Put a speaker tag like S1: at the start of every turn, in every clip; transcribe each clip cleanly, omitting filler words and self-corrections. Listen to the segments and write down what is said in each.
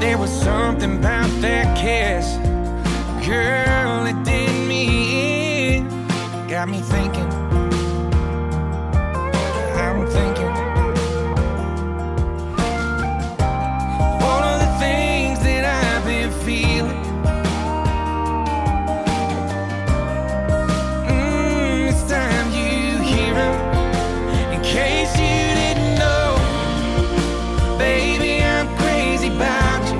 S1: There was something about that kiss, girl, it did me in. Got me thinking, I'm thinking all of the things that I've been feeling. It's time you hear them. In case you didn't know, baby, I'm crazy about you.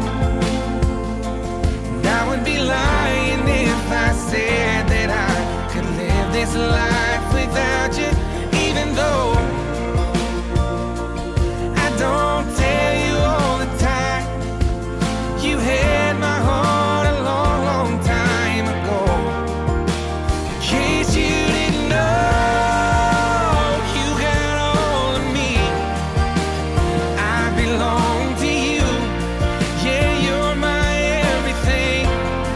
S1: And I would be lying if I said that I could live this life without you, even though I don't tell you all the time. You had my heart a long, long time ago. In case you didn't know, you got all of me. I belong to you. Yeah, you're my everything.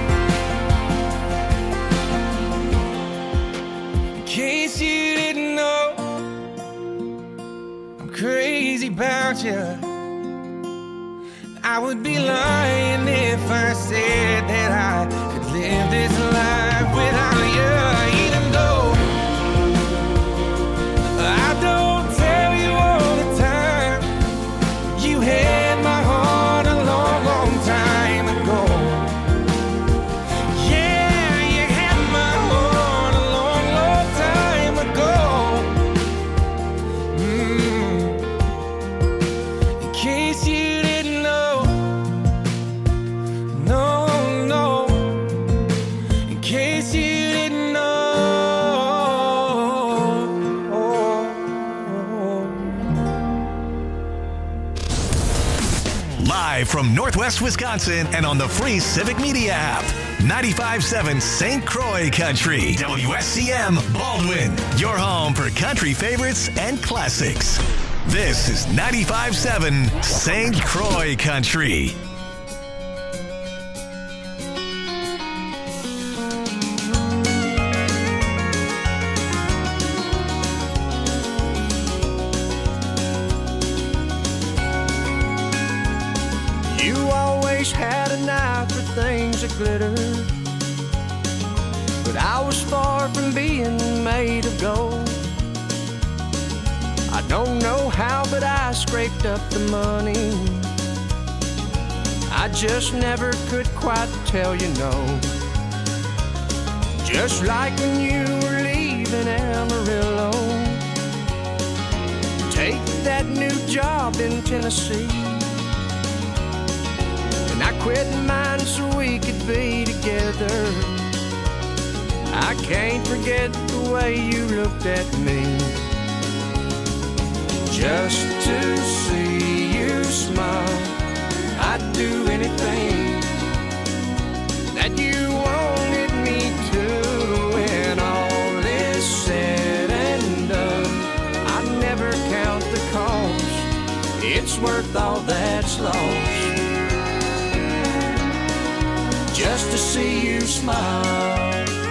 S1: In case you didn't know, I'm crazy about you. I would be lying if I said that I could live this life without you, even though I don't tell you all the time. You had my heart a long, long time ago. Yeah, you had my heart a long, long time ago. In case you didn't know, no, no. In case you didn't know.
S2: Live from Northwest Wisconsin and on the free Civic Media app. 95.7 St. Croix Country. WSCM Baldwin. Your home for country favorites and classics. This is 95.7 St. Croix Country.
S3: You always had an eye for things that glitter, but I was far from being made of gold. I don't know how, but I scraped up the money. I just never could quite tell you no. Just like when you were leaving Amarillo, take that new job in Tennessee. And I quit mine so we could be together. I can't forget the way you looked at me. Just to see you smile, I'd do anything that you wanted me to. When all is said and done, I'd never count the cost. It's worth all that's lost, just to see you smile.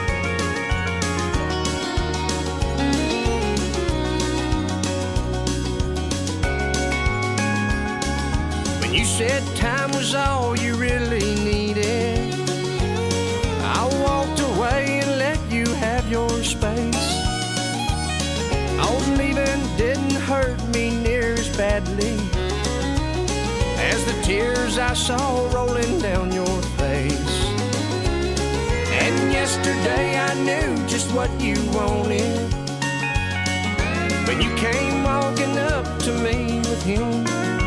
S3: When you said time was all you really needed, I walked away and let you have your space. Oh, leaving didn't hurt me near as badly as the tears I saw rolling down your face. And yesterday I knew just what you wanted when you came walking up to me with him.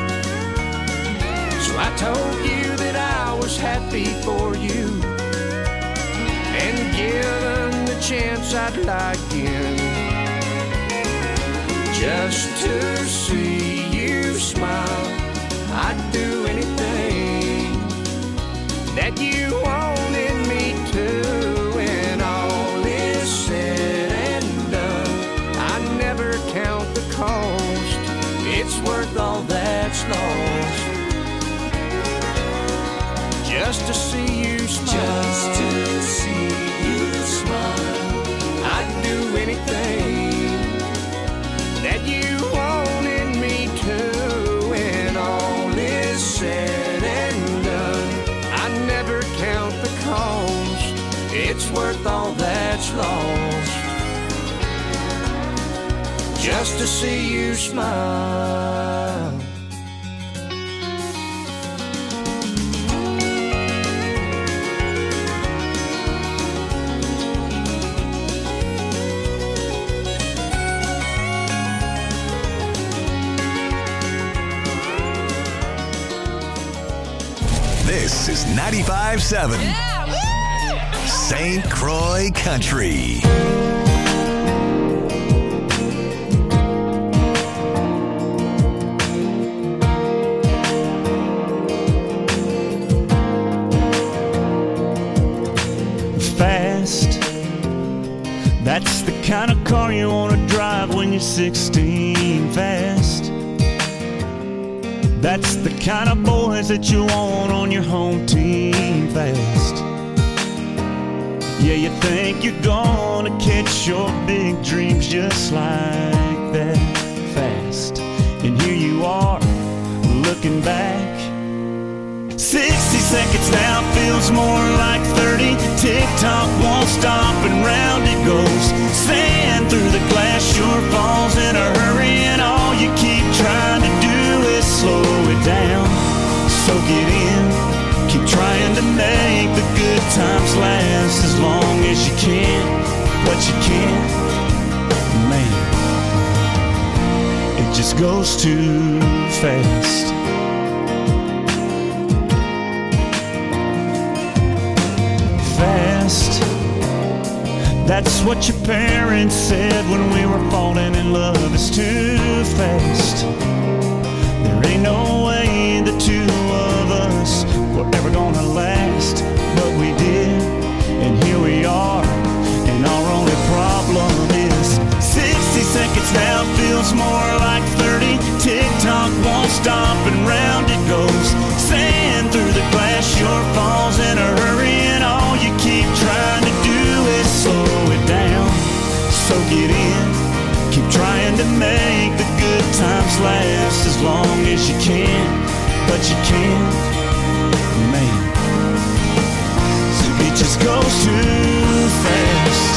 S3: So I told you that I was happy for you, and given the chance I'd lie again, just to see you smile. I'd do anything that you wanted me to. When all is said and done, I never count the cost. It's worth all that's lost, just to see you smile. Just to see you smile. I'd do anything that you wanted me to. When all is worth all that's lost just to see you smile.
S2: This is 95.7 St. Croix Country.
S4: Fast, that's the kind of car you want to drive when you're 16. Fast, that's the kind of boys that you want on your home team. Fast, yeah, you think you're gonna catch your big dreams just like that. Fast, and here you are looking back. 60 seconds now feels more like 30. Tick-tock won't stop and round it goes. Sand through the glass sure falls in a hurry, and all you keep trying to do is slow it down. Soak it in, keep trying to make the good times last as long as you can. But you can't, man, it just goes too fast. Fast, that's what your parents said when we were falling in love. It's too fast. There ain't no way the two of us were ever gonna last, but we did, and here we are, and our only problem is 60 seconds now feels more like 30. Tick-tock won't stop and round it goes. Sand through the glass sure falls in a hurry, and all you keep trying to do is slow it down. Soak it in, keep trying to make the good times last as long as you can. But you can't, man, so it just goes too fast.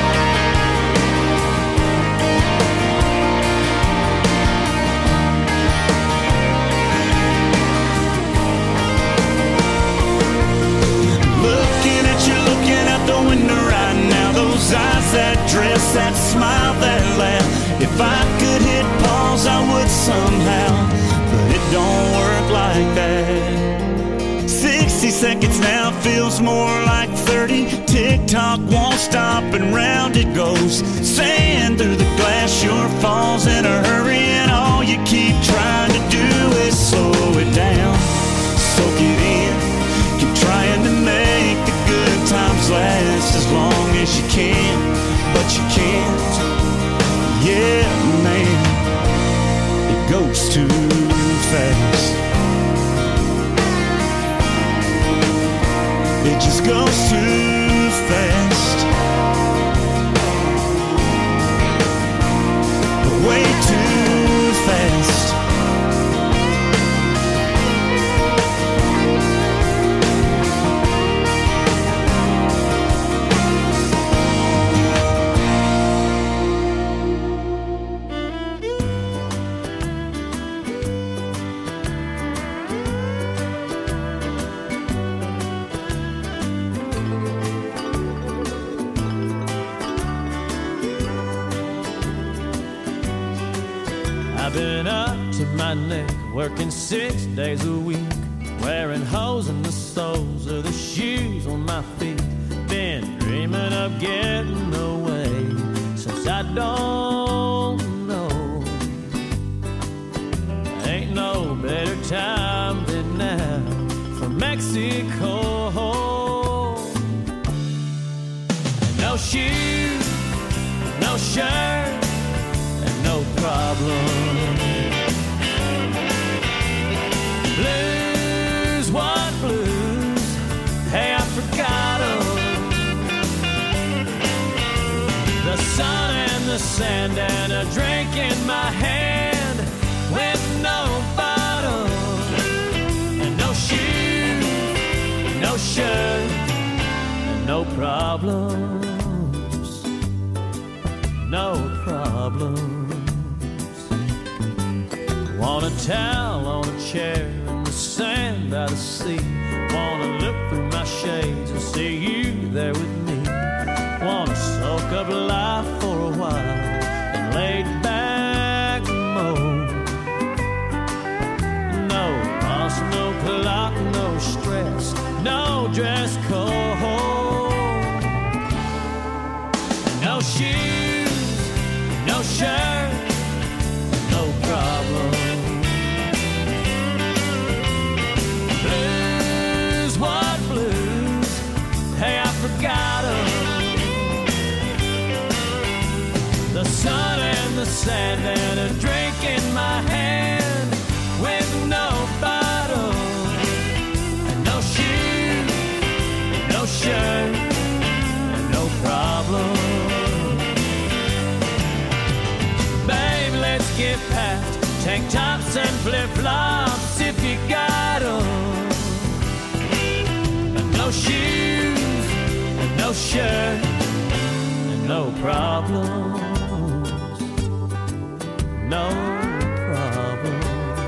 S4: Those eyes, that dress, that smile, that laugh. If I could hit pause, I would somehow, but it don't work like that. 60 seconds now feels more like 30. Tick-tock won't stop and round it goes. Sand through the glass sure falls in a hurry, and all you keep trying to do is slow it down. Soak it in, keep trying to make the good times last as long as you can, but you can't. Yeah, man, it goes too fast. It just goes too fast. Way too fast.
S5: I've been up to my neck, working 6 days a week, wearing holes in the soles of the shoes on my feet. Been dreaming of getting away since I don't know. Ain't no better time than now for Mexico. No shoes, no shirt, and no problem. Blues, what blues? Hey, I forgot 'em. The sun and the sand and a drink in my hand with no bottle and no shoes, no shirt, and no problem. problems, no problems. Want a towel on a chair in the sand by the sea. Wanna look through my shades and see you there with me. Wanna soak up life for a while and lay back mode. No boss, no clock, no stress, no dress code. No shoes, no shirt, no problem. Blues, what blues? Hey, I forgot 'em. The sun and the sand and a drink in my hand with no bottle. And no shoes, no shirt, and no problem. Babe, let's get packed. Tank tops and flip-flops if you got 'em. And no shoes, and no shirt, and no problems. No problems.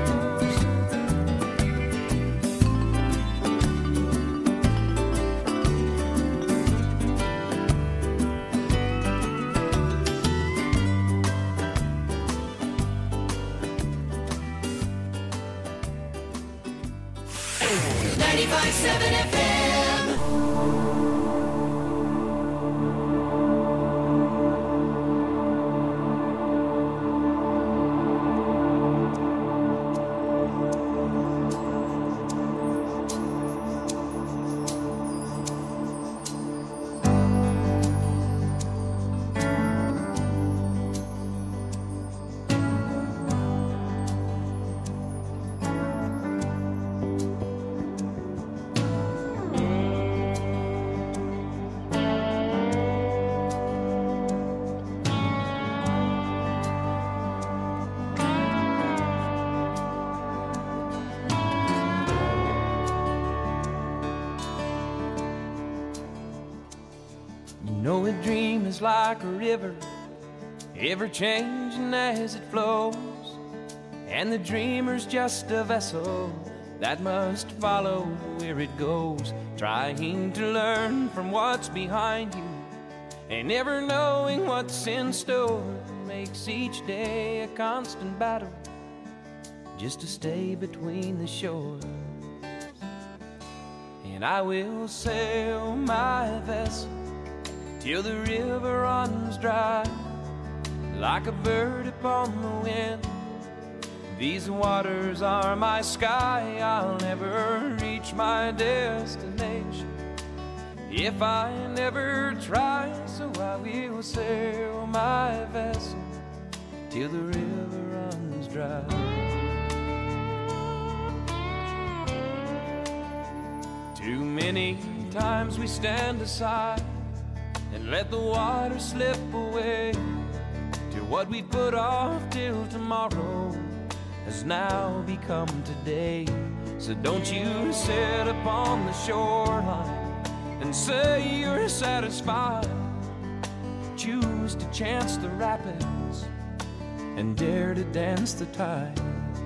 S1: know a dream is like a river, ever changing as it flows, and the dreamer's just a vessel that must follow where it goes, trying to learn from what's behind you and never knowing what's in store. Makes each day a constant battle just to stay between the shores. And I will sail my vessel till the river runs dry, like a bird upon the wind. These waters are my sky, I'll never reach my destination if I never try. So I will sail my vessel till the river runs dry. Too many times we stand aside and let the water slip away, till what we put off till tomorrow has now become today. So don't you sit upon the shoreline and say you're satisfied. Choose to chance the rapids and dare to dance the tide.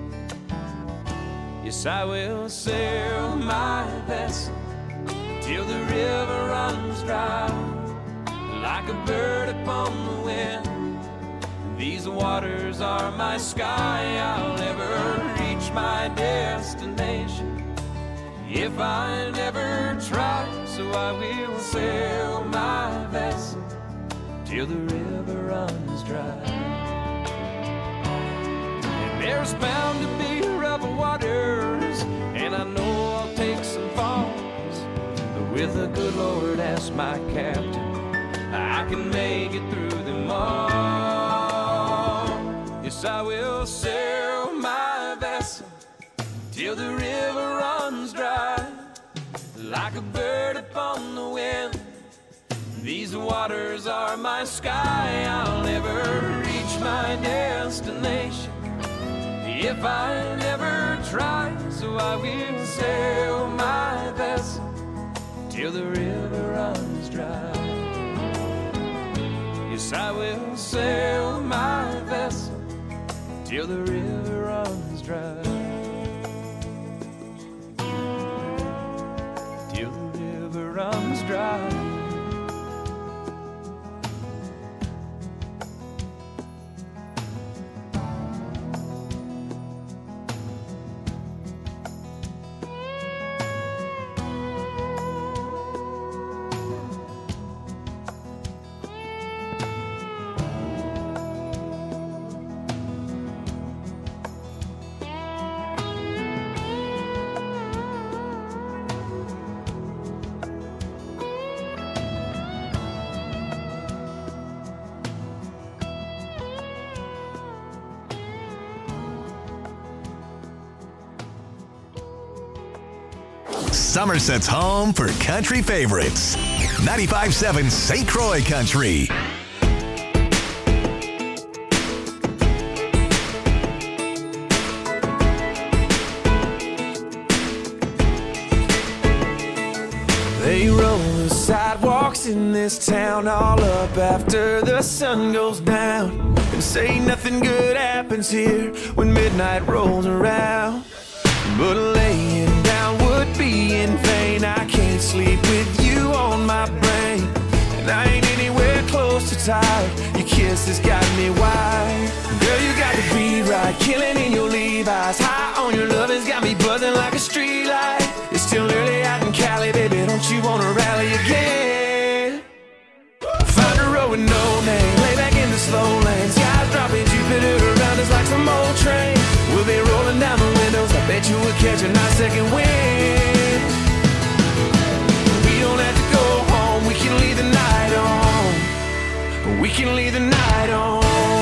S1: Yes, I will sail my vessel till the river runs dry, like a bird upon the wind. These waters are my sky, I'll never reach my destination if I never try. So I will sail my vessel till the river runs dry. And there's bound to be rough waters, and I know I'll take some falls, but with the good Lord as my captain, I can make it through them all. Yes, I will sail my vessel till the river runs dry, like a bird upon the wind. These waters are my sky, I'll never reach my destination if I never try. So I will sail my vessel till the river runs dry. I will sail my vessel till the river runs dry. Till the river runs dry.
S2: Somerset's home for country favorites. 95.7 St. Croix Country.
S1: They roll the sidewalks in this town all up after the sun goes down, and say nothing good happens here when midnight rolls around. But laying down would be in vain. I can't sleep with you on my brain, and I ain't anywhere close to tired. Your kiss has got me wired. Girl, you got the beat right, killing in your Levi's. High on your love has got me buzzing like a street light. It's still early out in Cali, baby, don't you wanna rally again? Find a road with no name, lay back in the slow lane. Skies dropping, Jupiter around us like some old train. We'll be rolling down the windows, I bet you we'll catch a nice second wind. We don't have to go home, we can leave the night on. We can leave the night on.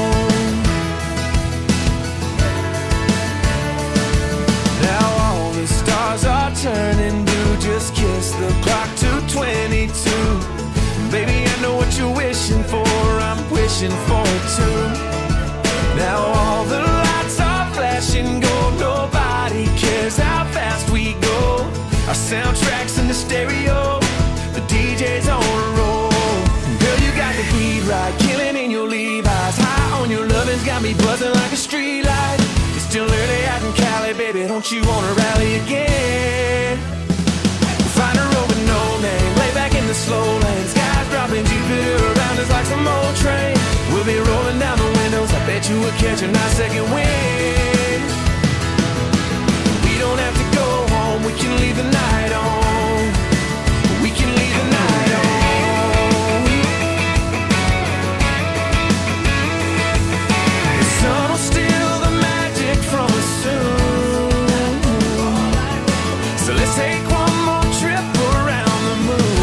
S1: Now all the stars are turning blue, just kiss the clock to 22. Baby, I know what you're wishing for, I'm wishing for it too. Now all the lights are flashing gold, nobody cares how fast we go. Our soundtrack's in the stereo, the DJ's on a roll. Girl, you got the beat right, killing in your Levi's. High on your lovin's got me buzzing like a street light. It's still early out in Cali, baby, don't you wanna rally again? Find a road with no name, lay back in the slow lane. Skies dropping, Jupiter around us like some old train. We'll be rolling down the windows, I bet you we'll catch a nice second wind. We don't have to go home, we can leave the night on. We can leave the night on. The sun will steal the magic from us soon. So let's take one more trip around the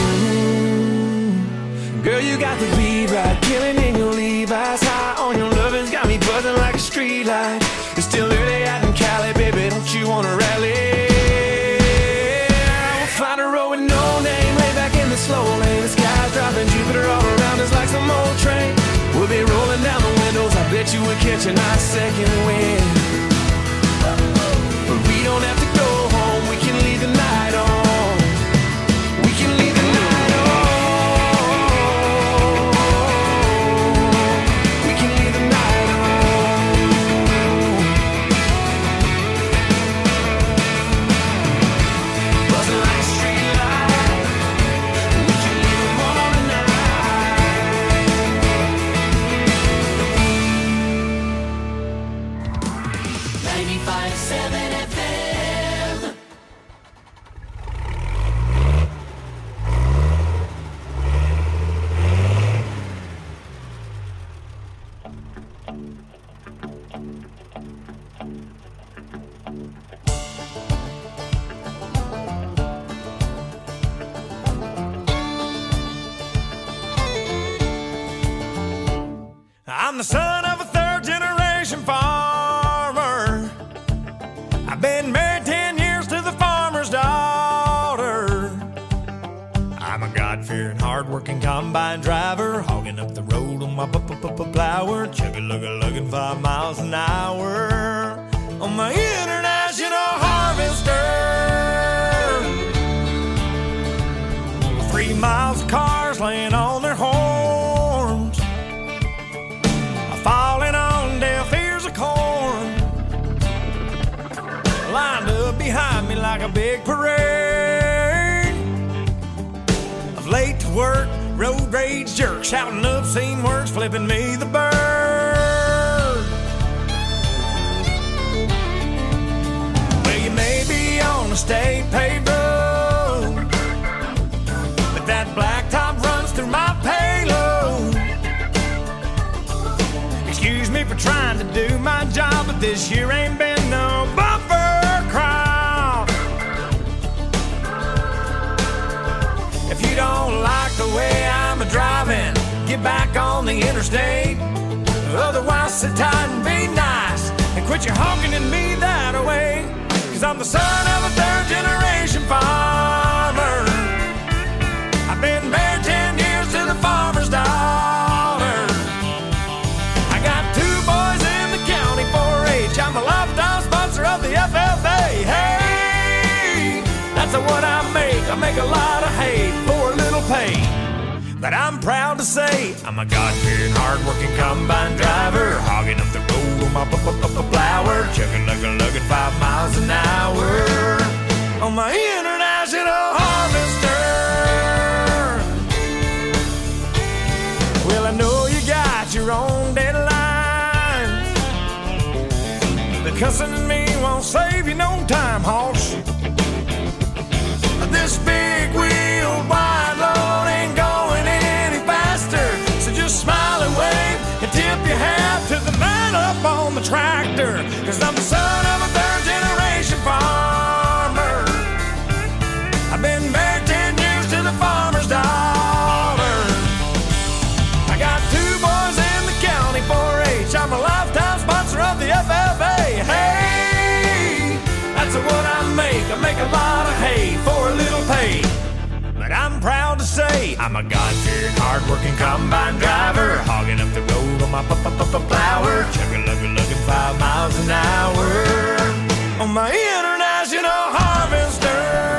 S1: moon. Girl, you got the beat right, killing in your Levi's. High on your lovin's got me buzzing like a street light. It's still early out in Cali, baby, don't you wanna rally? We'll find a road with no name, lay back in the slow lane. The sky's dropping, Jupiter all around us like some old train. We'll be rolling down the windows, I bet you we'll catch a nice second wind. But we don't have to go home, we can leave the night on. We can leave the night on. We can leave the night on. Buzzing like a street light. We can leave them on tonight.
S6: 95.7 FM.
S5: I'm the son of a third-generation farmer. I've been married 10 years to the farmer's daughter. I'm a God-fearing, hard-working combine driver, hogging up the road on my plower, chugga-lugga-lugging 5 miles an hour on my international harvester. 3 miles of cars laying on their horns.
S1: like a big parade of late to work, road rage jerks, shouting obscene words, flipping me the bird. Well, you may be on a state paved road, but that blacktop runs through my payload. Excuse me for trying to do my job, but this year ain't been no bumper crop. If you don't like the way I'm a-driving, get back on the interstate. Otherwise, sit tight and be nice and quit your honking at me that way. 'Cause I'm the son of a third-generation farmer. I've been married 10 years to the farmer's daughter. I got 2 boys in the county 4-H. I'm a lifetime sponsor of the FFA. Hey, that's what I make a lot of hay for a little pay. But I'm proud to say I'm a God-fearing, hard-working combine driver, hogging up the road on my plower, chugging, lugging 5 miles an hour on my international harvester. Well, I know you got your own deadlines, but cussing at me won't save you no time, hoss. This big wheel wide load ain't going any faster, so just smile and wave and tip your hat to the man up on the tractor. 'Cause I'm the son of a third-generation farmer. I've been married 10 years to the farmer's daughter. I got 2 boys in the county 4-H. I'm a lifetime sponsor of the FFA. Hey, that's what I make a lot of hay for a little pay. But I'm proud to say I'm a God-fearing, hard-working combine driver, hogging up the road on my plower, chugging, lugging 5 miles an hour on my international harvester.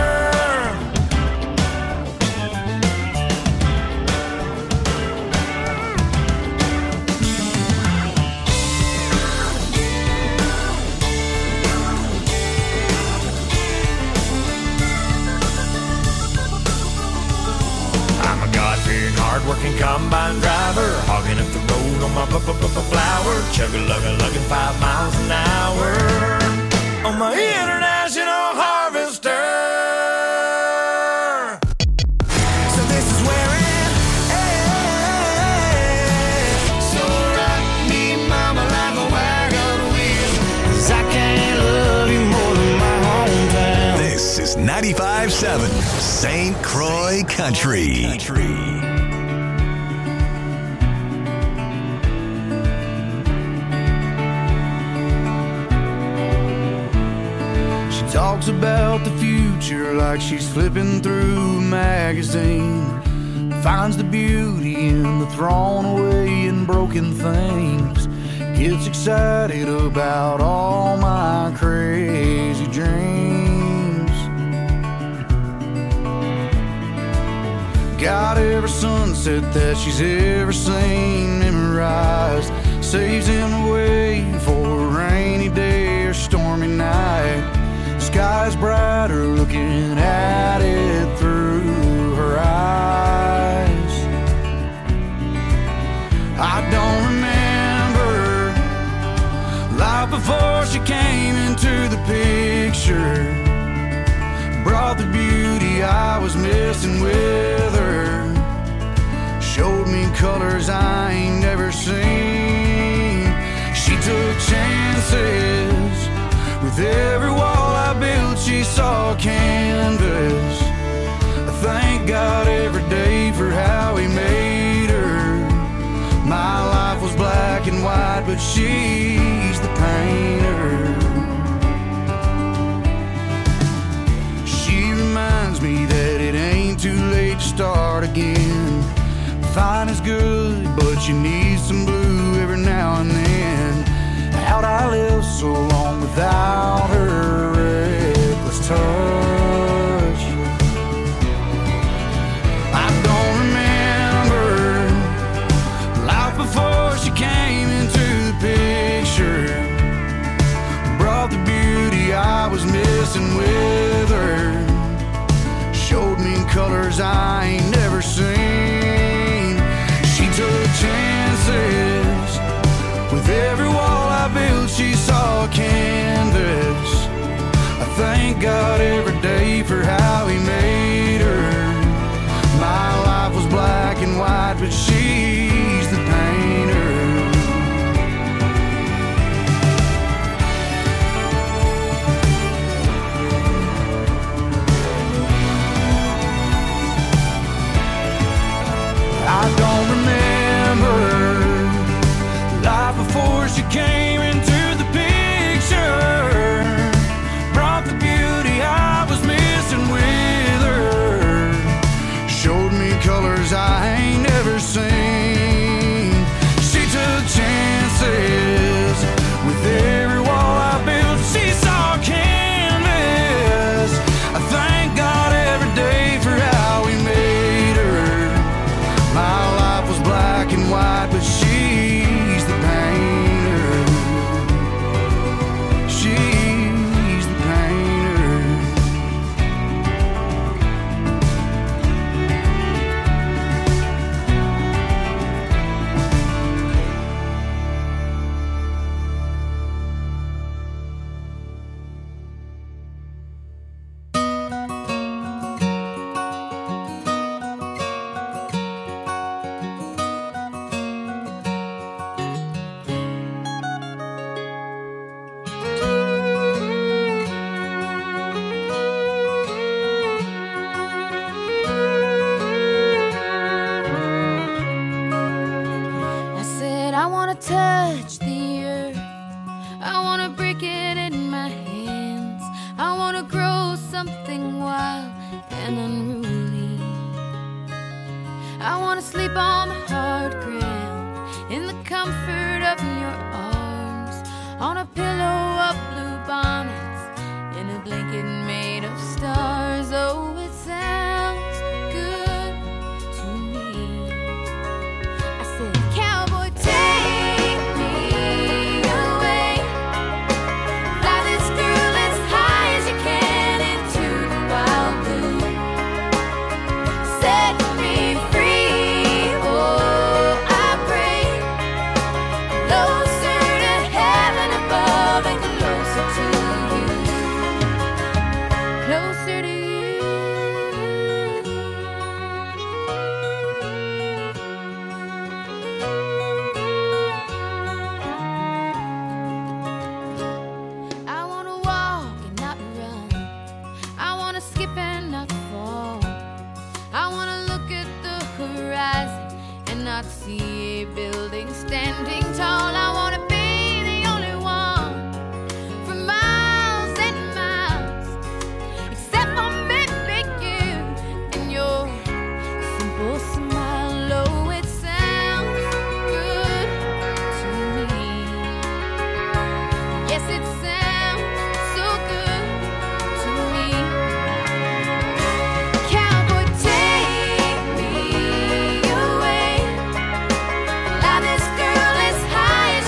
S1: Hard-working combine driver, hogging up the road on my plower, chugging, lugging 5 miles an hour on my international harvester. So this is where it ends. So rock me, mama, like a wagon wheel, 'cause I can't love you more than my hometown.
S2: This is 95.7 St. Croix Country.
S7: Talks about the future like she's flipping through a magazine. Finds the beauty in the thrown away and broken things. Gets excited about all my crazy dreams. Got every sunset that she's ever seen memorized. Saves him away for a rainy day or stormy night. Sky's brighter looking at it through her eyes. I don't remember life before she came into the picture. Brought the beauty I was missing with her. Showed me colors I ain't never seen. She took chances. With every wall I built, she saw canvas. I thank God every day for how he made her. My life was black and white, but she's the painter. She reminds me that it ain't too late to start again. Fine is good, but you need some blue every now and then. How'd I live so long without her reckless touch? I don't remember life before she came into the picture. Brought the beauty I was missing with with her. Showed me colors I ain't never seen. She took chances. With every wall I built, she saw a canvas. I thank God every day for how He made her. My life was black and white, but she's the painter. I don't remember life before she came into the picture. Brought the beauty I was missing with her. Showed me colors I ain't never seen. She took chances. With every wall I built, she saw canvas. I thank God every day for how He made her. My life was black and white, but she's the painter. She's the painter.
S8: I said I wanna touch the earth. I wanna break it in my hands. I wanna grow something wild and unruly. I wanna sleep on the hard ground in the comfort of your arms, on a pillow of blue bonnets, in a blanket made of stars. Oh, it sounds good to me. I said, cowboy, take me away. Fly this girl as high as you can into the wild blue. Set me free, oh, I pray. Closer to heaven above and closer to you. Closer to you. I wanna walk and not run. I wanna skip and not fall. I wanna look at the horizon and not see a building standing tall. I wanna be the only one for miles and miles, except for maybe you and your simple smile. Oh, it sounds good to me. Yes, it sounds so good to me. Cowboy, take me away. Fly this girl as high as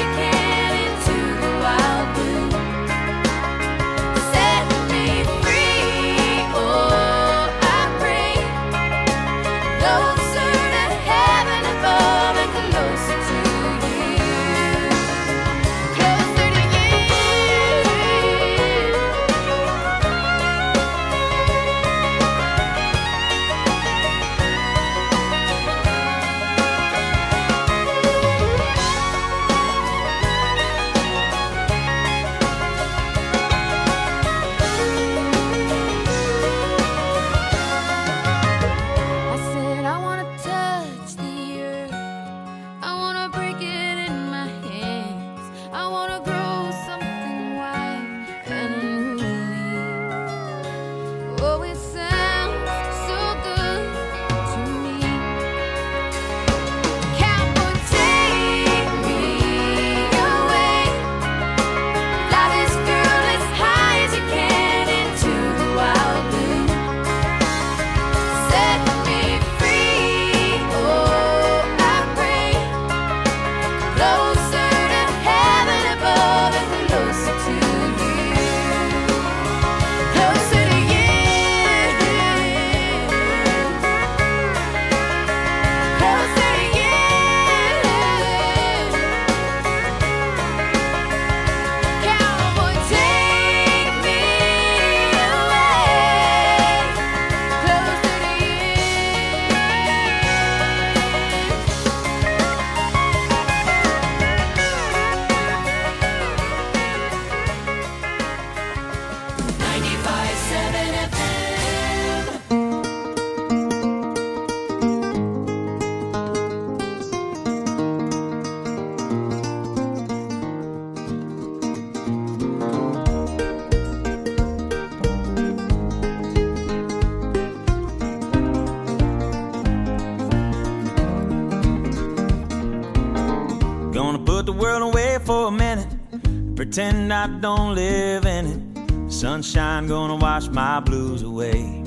S5: pretend I don't live in it. Sunshine gonna wash my blues away.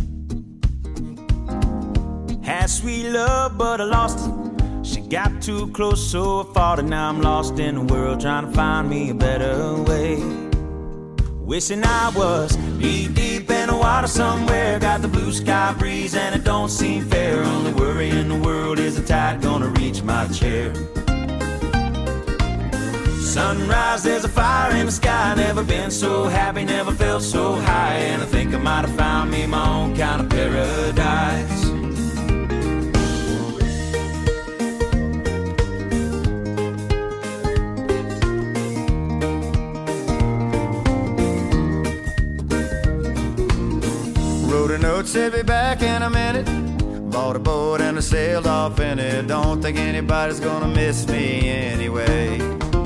S5: Had sweet love, but I lost it. She got too close, so I fought it. Now I'm lost in the world, trying to find me a better way. Wishing I was deep in the water somewhere. Got the blue sky breeze and it don't seem fair. Only worry in the world is the tide gonna reach my chair. Sunrise, there's a fire in the sky. Never been so happy, never felt so high. And I think I might have found me my own kind of paradise.
S7: Wrote a note, said be back in a minute. Bought a boat and I sailed off in it. Don't think anybody's gonna miss me anyway.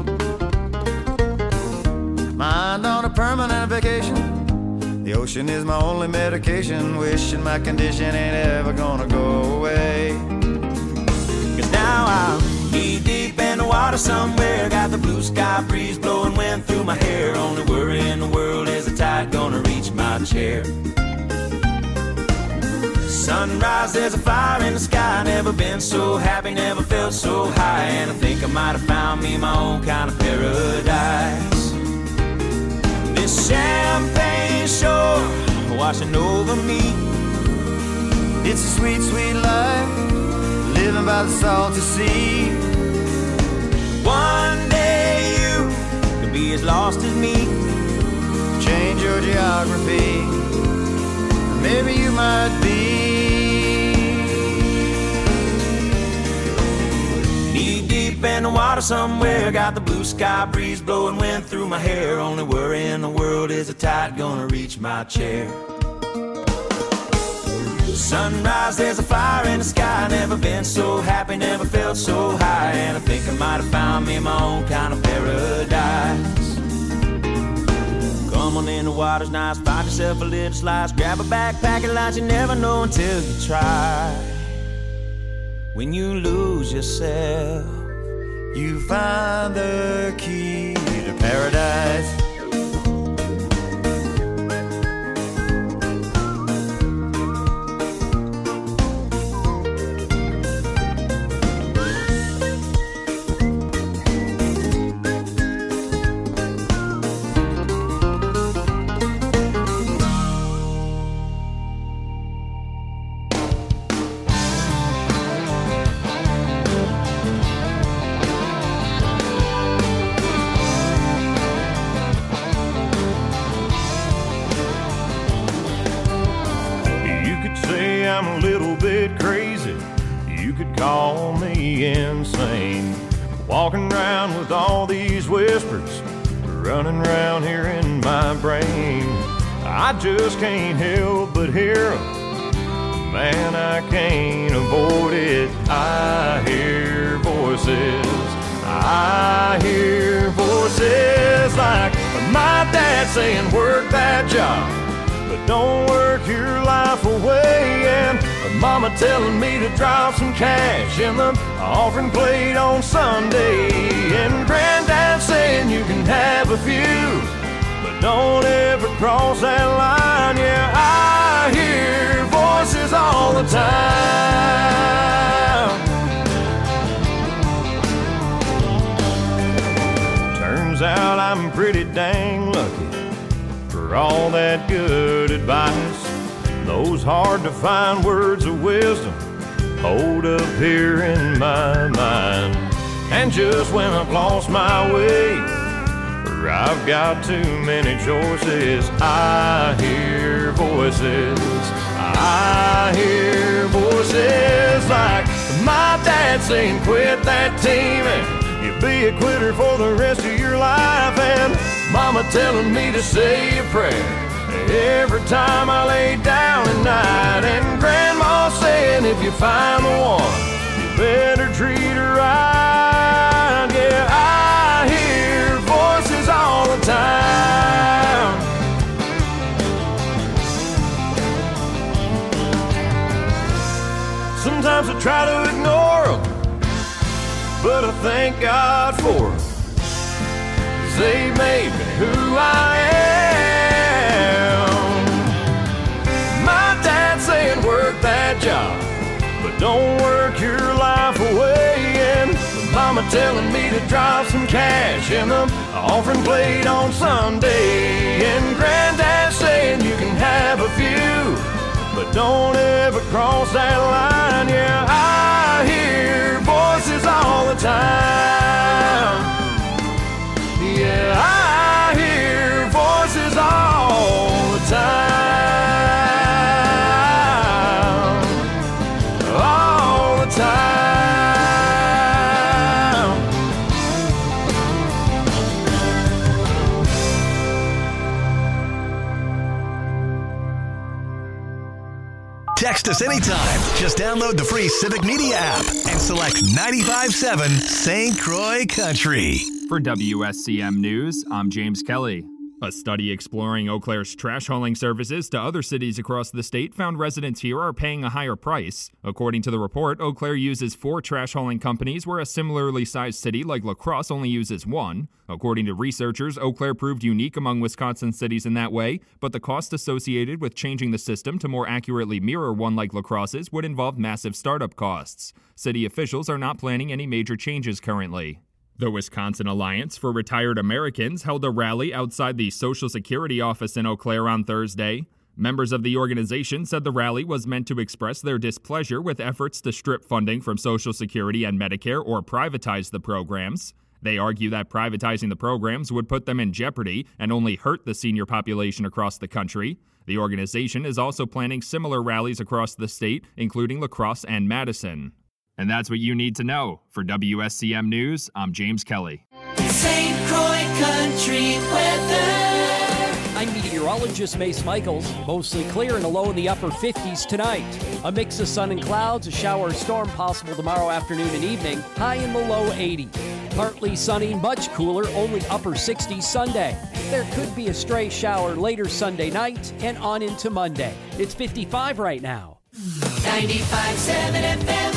S7: Mind on a permanent vacation. The ocean is my only medication. Wishing my condition ain't ever gonna go away.
S5: Cause now I'm deep in the water somewhere. Got the blue sky breeze blowing wind through my hair. Only worry in the world is the tide gonna reach my chair. Sunrise, there's a fire in the sky. Never been so happy, never felt so high. And I think I might have found me my own kind of paradise. This champagne shore washing over me.
S7: It's a sweet, sweet life, living by the salty sea.
S5: One day you could be as lost as me.
S7: Change your geography, maybe you might be.
S5: Knee deep in the water somewhere. Got the blue sky breeze blowing wind through my hair. Only worry in the world is the tide gonna reach my chair. Sunrise, there's a fire in the sky. Never been so happy, never felt so high. And I think I might have found me my own kind of paradise. Come on in, the water's nice. Find yourself a little slice. Grab a backpack and lunch. You never know until you try. When you lose yourself,
S7: you find the key to paradise.
S4: I'm a little bit crazy. You could call me insane. Walking around with all these whispers running around here in my brain. I just can't help but hear them. Man, I can't avoid it. I hear voices. I hear voices like my dad saying, work that job, but don't work your life away. And mama telling me to drop some cash in the offering plate on Sunday. And granddad saying you can have a few, but don't ever cross that line. Yeah, I hear voices all the time. Turns out I'm pretty dang lucky for all that good advice. Those hard to find words of wisdom hold up here in my mind. And just when I've lost my way, or I've got too many choices, I hear voices. I hear voices like my dad saying, quit that teaming, you'll be a quitter for the rest of your life. And mama telling me to say a prayer every time I lay down at night. And grandma saying if you find the one, you better treat her right. Yeah, I hear voices all the time. Sometimes I try to ignore them, but I thank God for them. 'Cause
S3: They made me who I am. My dad saying work that job, but don't work your life away. And mama telling me to drop some cash in the offering plate on Sunday. And granddad saying you can have a few, but don't ever cross that line. Yeah, I hear voices all the time. Yeah, I hear voices all the time. All the time.
S2: Text us anytime. Just download the free Civic Media app and select 95.7 St. Croix Country.
S9: For WSCM News, I'm James Kelly. A study exploring Eau Claire's trash hauling services to other cities across the state found residents here are paying a higher price. According to the report, Eau Claire uses 4 trash hauling companies, where a similarly sized city like La Crosse only uses 1. According to researchers, Eau Claire proved unique among Wisconsin cities in that way, but the cost associated with changing the system to more accurately mirror one like La Crosse's would involve massive startup costs. City officials are not planning any major changes currently. The Wisconsin Alliance for Retired Americans held a rally outside the Social Security office in Eau Claire on Thursday. Members of the organization said the rally was meant to express their displeasure with efforts to strip funding from Social Security and Medicare or privatize the programs. They argue that privatizing the programs would put them in jeopardy and only hurt the senior population across the country. The organization is also planning similar rallies across the state, including La Crosse and Madison. And that's what you need to know. For WSCM News, I'm James Kelly.
S6: St. Croix Country weather.
S10: I'm meteorologist Mace Michaels. Mostly clear and a low in the upper 50s tonight. A mix of sun and clouds, a shower or storm possible tomorrow afternoon and evening, high in the low 80s. Partly sunny, much cooler, only upper 60s Sunday. There could be a stray shower later Sunday night and on into Monday. It's 55 right now.
S6: 95.7 FM.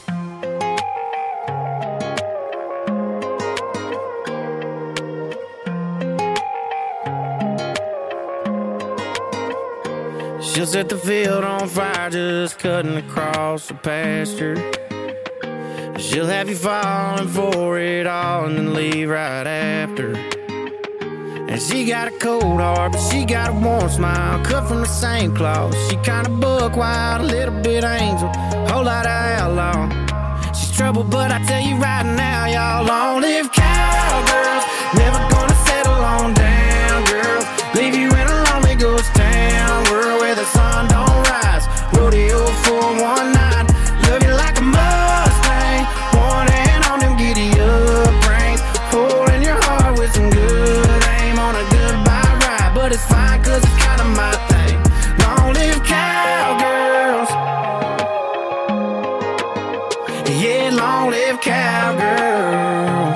S1: She'll set the field on fire just cutting across the pasture. She'll have you falling for it all and then leave right after. And she got a cold heart, but she got a warm smile, cut from the same cloth. She kinda buck wild, a little bit angel, whole lot of outlaw. She's trouble, but I tell you right now, y'all, long live cowgirls. Never gonna settle on down, girls. Leave you in a lonely ghost town, world where the sun don't rise. Rodeo for one night, love you like a Mustang. One hand on them giddy up reins, holding your heart with some good aim on a goodbye ride. But it's fine, cause it's kinda my thing. Long live cowgirls. Yeah, long live cowgirls.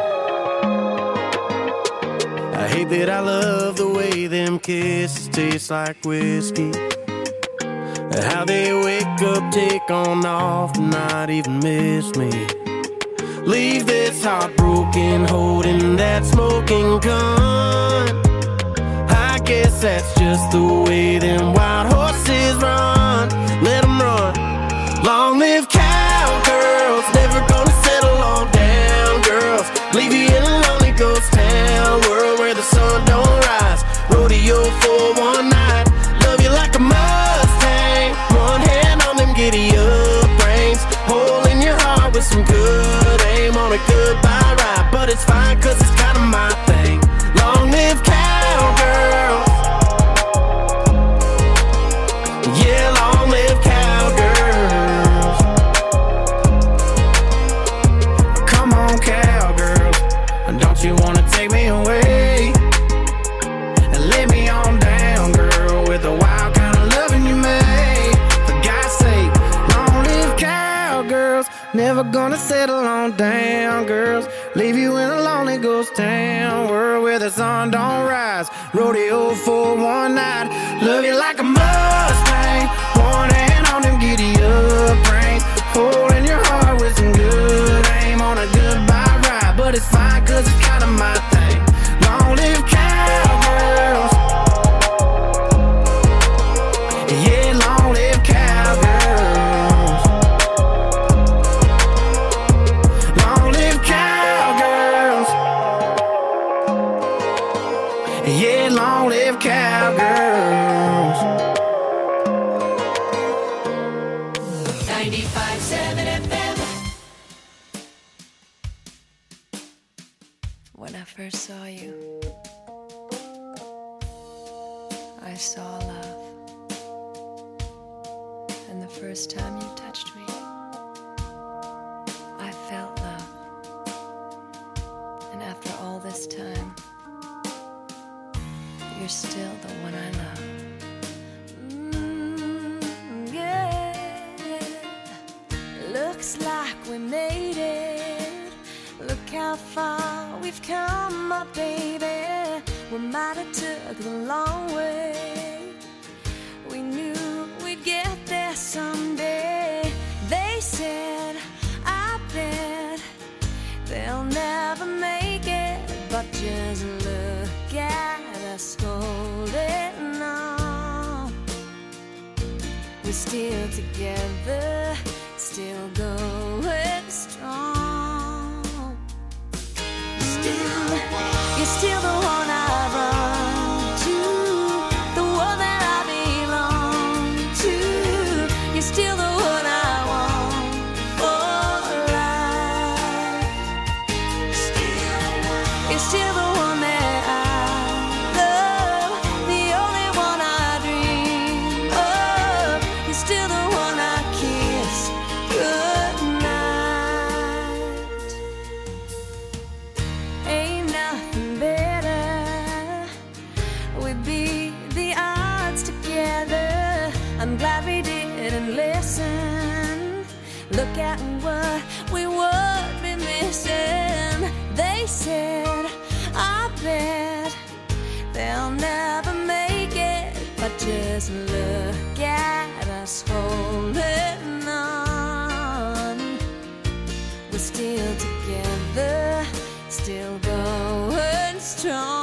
S1: I hate that I love the way them kisses taste like whiskey. How they wake up, take on off, and not even miss me. Leave this heartbroken, holding that smoking gun. I guess that's just the way them wild horses run. Let them run. Long live cowgirls, never gonna settle on down, girls. Leave you in a lonely ghost town, world where the sun don't rise. Rodeo for one night, love you like a Mustang. One hand on them giddy up reins, hole in your heart with some good aim on a goodbye ride. But it's fine, cause it's kinda my thing. Long live cowgirls. Yeah, long live cowgirls. Come on, cowgirls, don't you wanna take me away and lay me on down, girl, with the wild kind of loving you made. For God's sake, long live cowgirls. Never gonna settle on down, girls. Leave you in a lonely ghost town, world where the sun don't rise. Rodeo for one night, love you like a Mustang. One hand on them giddy up reins, holding your heart with some good aim on a goodbye ride. But it's fine, cause it's kinda my thing.
S11: first saw you, I saw love. And the first time you touched me, I felt love. And after all this time, you're still the one I love.
S8: Yeah. Looks like we made it. Look how far we've come, my baby. We might have took the long way. We knew we'd get there someday. They said, I bet they'll never make it. But just look at us holding on. We're still together, still going strong. You're still the one I run to, the one that I belong to. You're still the one I want for life. You're still the one that I love, the only one I dream of. You're still the one I kiss goodnight. Ain't nothing better. We beat the odds together. I'm glad we didn't listen. Look at what we would be missing. They said, I bet they'll never make it. But just look at us holding on. We're still together, still going strong.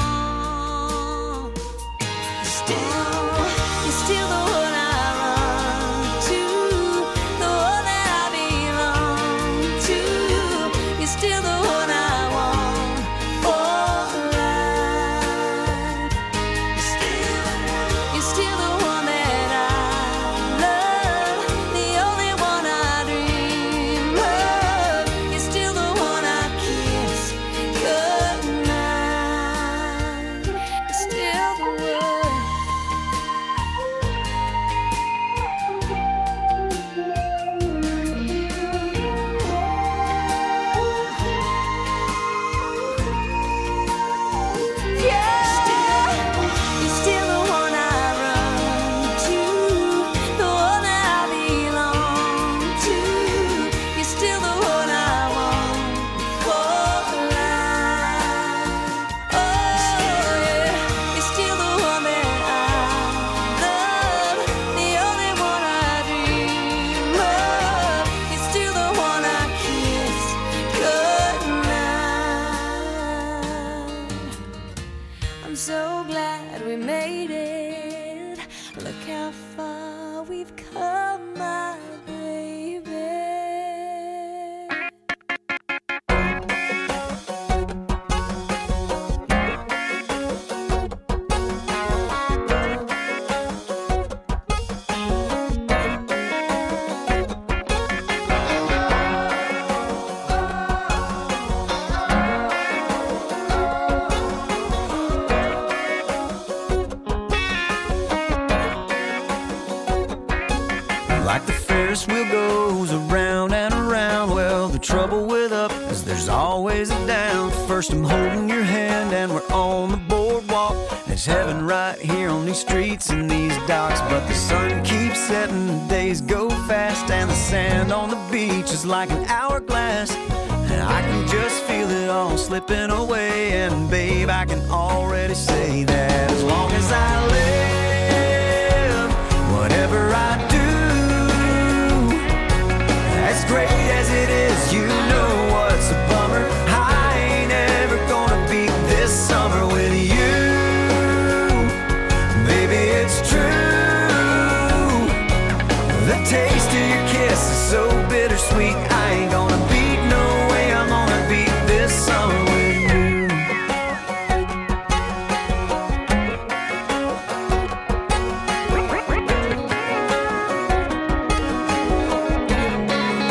S8: You're still the one I run to, the one that I belong to. You're still the one I want for life. You're still the one that I love, the only one I dream of. You're still the one I kiss goodnight. You're still the one. You're still the one I run to, the one that I belong to. You're still the one I want for life. Oh yeah, you're still the one that I love, the only one I dream of. You're still the one I kiss goodnight. I'm so glad we made it. Look how far we've come, my baby.
S7: Like the Ferris wheel goes around and around. Well, the trouble with up is there's always a down. First I'm holding your hand and we're on the boardwalk. It's heaven right here on these streets and these docks. But the sun keeps setting, the days go fast, and the sand on the beach is like an hourglass. And I can just feel it all slipping away. And babe, I can already say that as long as I live, whatever I do, as great as it is, you know what's a bummer. I ain't ever gonna beat this summer with you. Baby, it's true. The taste of your kiss is so bittersweet. I ain't gonna beat, no way I'm gonna beat this summer with you.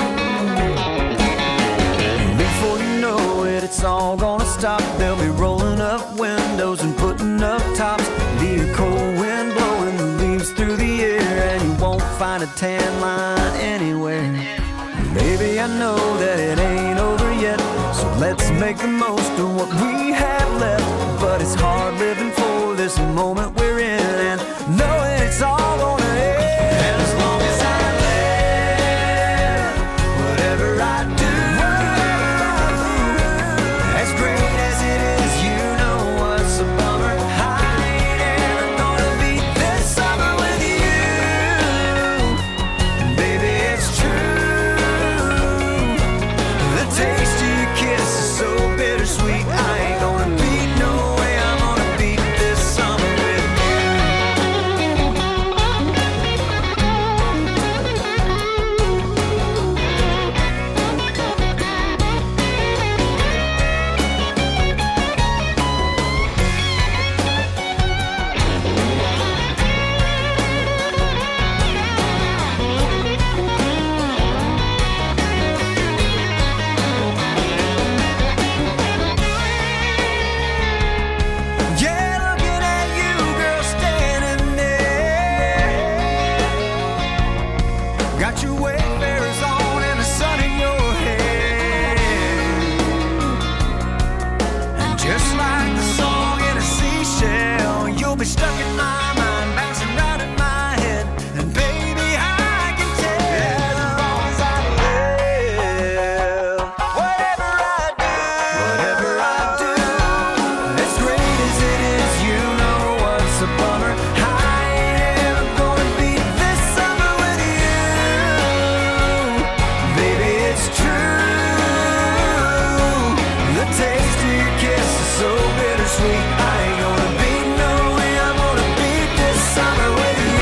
S7: Before you know it, it's all gonna stop. They'll be rolling find a tan line anywhere. Baby, I know that it ain't over yet, so let's make the most of what we have left. But it's hard living for this moment we're in and knowing it's all gonna end. And as long as I live, whatever I do, as great as it is, you know what's a bummer. I ain't ever gonna beat this summer with you. Baby, it's true. The taste of your kiss is so bittersweet. I ain't gonna beat, no way I'm gonna beat this summer with stuck in my mind, bouncing round in my head. And baby, I can tell as long as I live, whatever I do, as great as it is, you know what's a bummer. I ain't ever gonna beat this summer with you. Baby, it's true. The taste of your kiss is so bittersweet. I ain't gonna beat no way. I'm gonna beat this summer with you.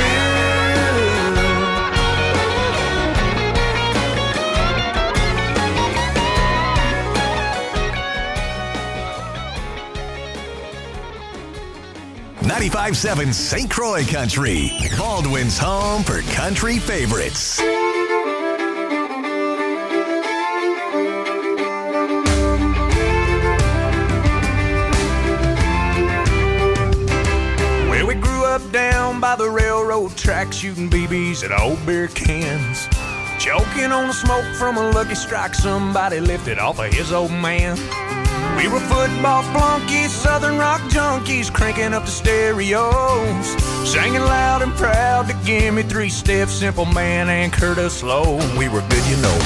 S2: 95.7 St. Croix Country, Baldwin's home for country favorites.
S3: Well, we grew up down by the railroad track, shooting BBs at old beer cans, choking on the smoke from a Lucky Strike somebody lifted off of his old man. We were football flunkies, southern rock junkies, cranking up the stereos, singing loud and proud to Give Me Three Steps, Simple Man, and Curtis Lowe. We were good, you know.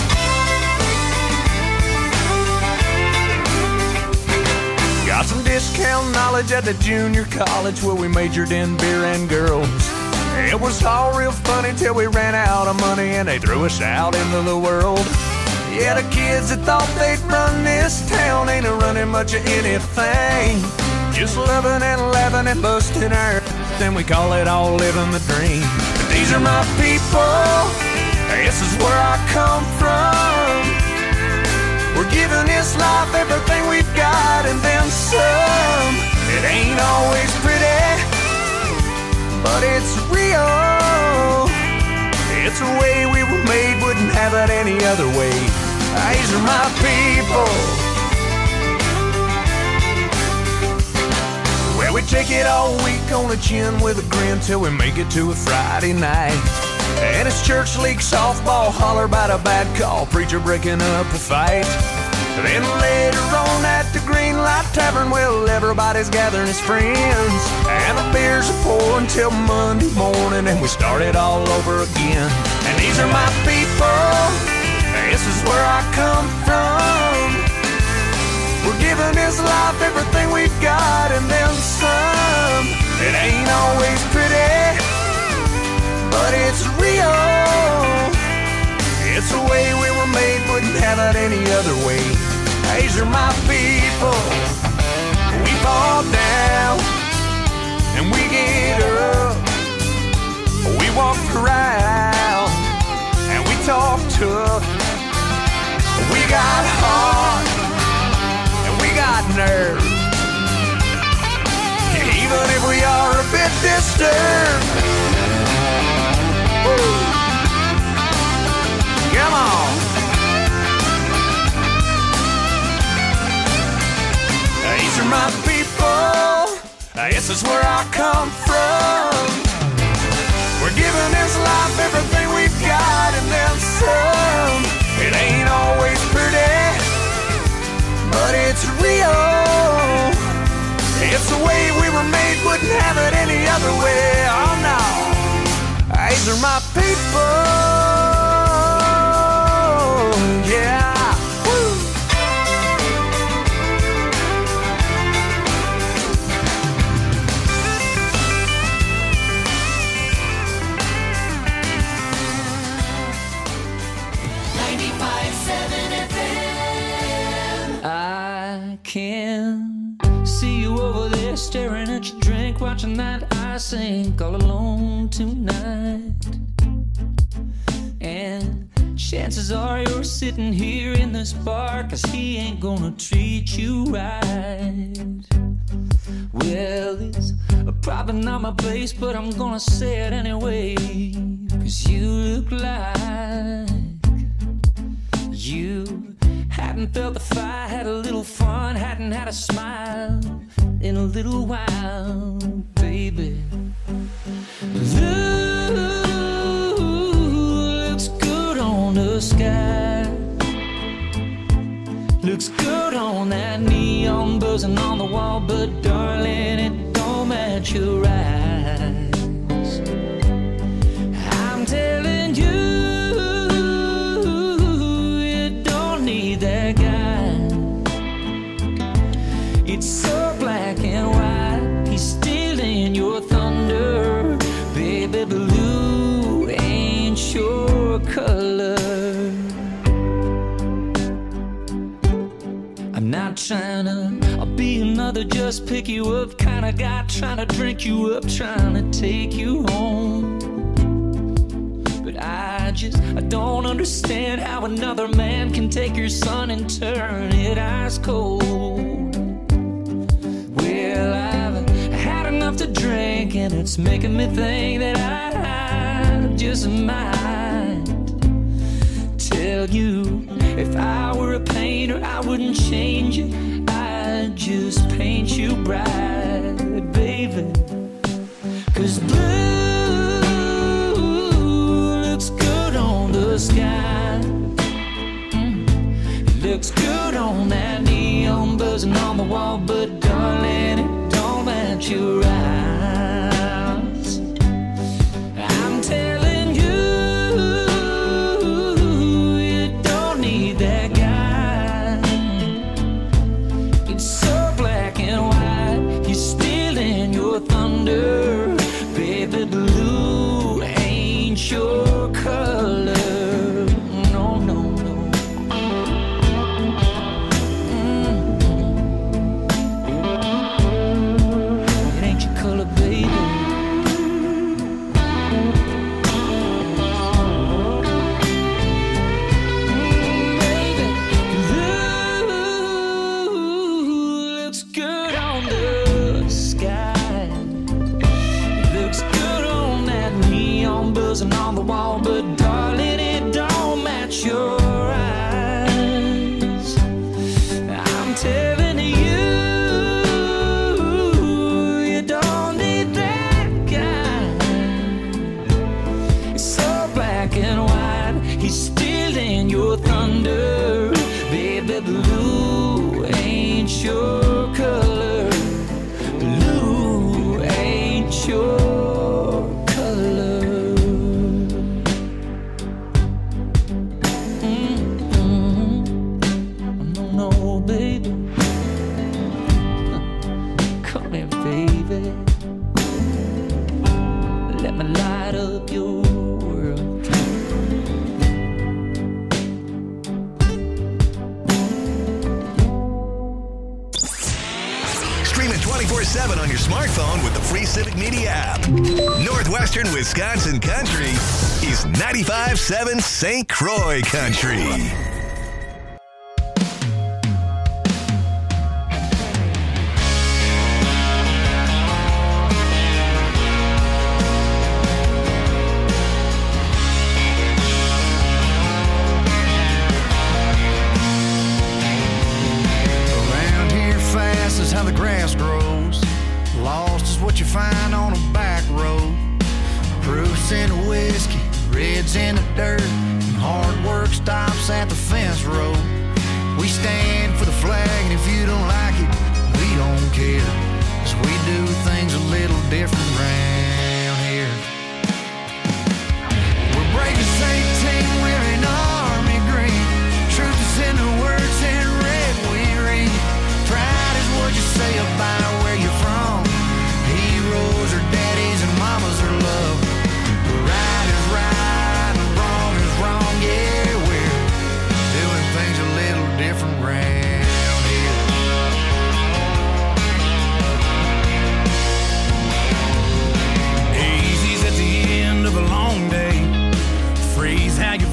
S3: Got some discount knowledge at the junior college where we majored in beer and girls. It was all real funny till we ran out of money and they threw us out into the world. Yeah, the kids that thought they'd run this town ain't running much of anything. Just loving and laughing and busting our then we call it all living the dream. But these are my people, this is where I come from. We're giving this life everything we've got and then some. It ain't always pretty, but it's real. It's the way we were made, wouldn't have it any other way. These are my people. Well, we take it all week on the chin with a grin till we make it to a Friday night. And it's church league softball, holler about a bad call, preacher breaking up a fight. Then later on at the Green Light Tavern, well, everybody's gathering as friends, and the beers are pouring till Monday morning, and we start it all over again. And these are my people, this is where I come from. We're giving this life everything we've got and then some. It ain't always pretty, but it's real. It's the way we were made, wouldn't have it any other way. These are my people. We fall down and we get up. We walk proud and we talk tough. We got heart and we got nerve. Even if we are a bit disturbed. Woo. Come on. These are my people. This is where I come from. We're giving this life everything These are my people. Yeah. Woo.
S12: I can see you over there staring at your drink, watching that ice sink all alone tonight. And chances are you're sitting here in this bar, 'cause he ain't gonna treat you right. Well, it's probably not my place, but I'm gonna say it anyway, 'cause you look like you hadn't felt the fire, had a little fun, hadn't had a smile in a little while, baby. Blue looks good on the sky, looks good on that neon buzzing on the wall, but darling, it don't match your eyes. I'm telling you, that guy. It's so black and white, he's stealing your thunder. Baby, blue ain't your color. I'm not trying to be another just pick you up kind of guy, trying to drink you up, trying to take you home. I don't understand how another man can take your sun and turn it ice cold. Well, I've had enough to drink, and it's making me think that I just might tell you, if I were a painter, I wouldn't change it, I'd just paint you bright, baby. 'Cause blue sky, it looks good on that neon buzzing on the wall, but darling, it don't match your eyes. I'm telling you, you don't need that guy. It's so black and white, he's stealing your thunder. Baby, blue ain't your color. And on the wall, but darling, it don't match your eyes. I'm telling you, you don't need that guy. It's so black and white, he's stealing your thunder. Baby, blue ain't your color. Blue ain't your
S2: on your smartphone with the free Civic Media app. Northwestern Wisconsin Country is 95.7 St. Croix Country.
S7: Around here fast is how the grass grows. Lost is what you find on a back road. Proofs in the whiskey, reds in the dirt, and hard work stops at the fence road. We stand for the flag, and if you don't like it, we don't care, 'cause we do things a little different around here.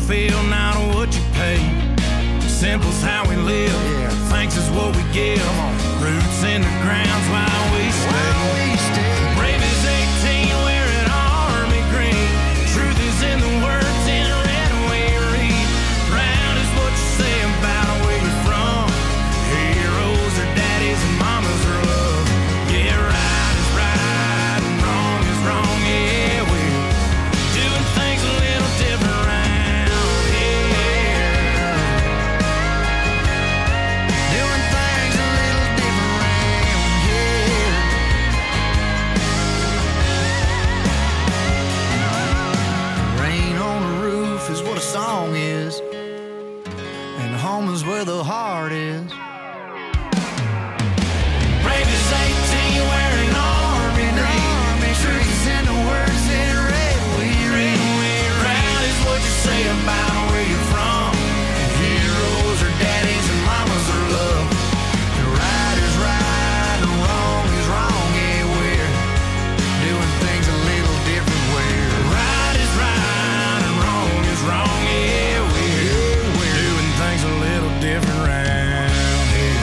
S1: feel, not what you pay. Simple's how we live. Thanks is what we give. Roots in the ground's why we stay. Brave as 18 wearing army green. Truth is in the words in red we read. Proud is what you say about where you're from. Heroes are daddies and mamas are love. Yeah, right is right and wrong is wrong. Yeah, we're doing things a little different around here. Doing things a little different around here. Rain on the roof is what a song is, and home is where the heart is. Brave as 18 wearing army green. Truth is in the words in red we read. Proud is what you say about where you're from. Heroes are daddies and mamas are love. The right is right and wrong is wrong. Yeah, we're doing things a little different. Where right is right and wrong is wrong. Yeah, we're doing things a little different around here.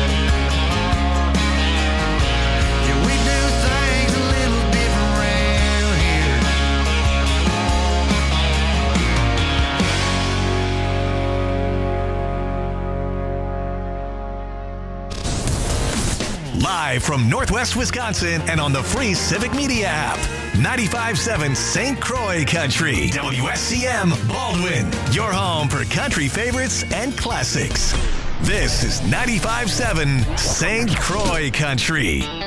S1: Yeah, we do things a little different around here.
S2: Live from Northwest Wisconsin and on the free Civic Media app. 95.7 St. Croix Country. WSCM Baldwin. Your home for country favorites and classics. This is 95.7 St. Croix Country.